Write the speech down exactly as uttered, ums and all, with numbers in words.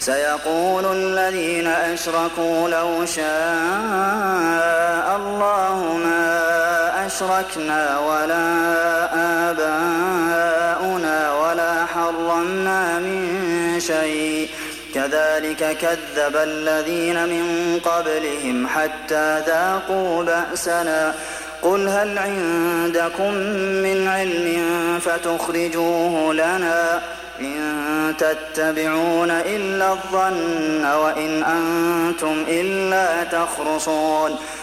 سيقول الذين أشركوا لو شاء الله ما أشركنا ولا آباؤنا ولا حرمنا من شيء كذلك كذب الذين من قبلهم حتى ذاقوا بأسنا قل هل عندكم من علم فتخرجوه لنا إن تتبعون إلا الظن وإن أنتم إلا تخرصون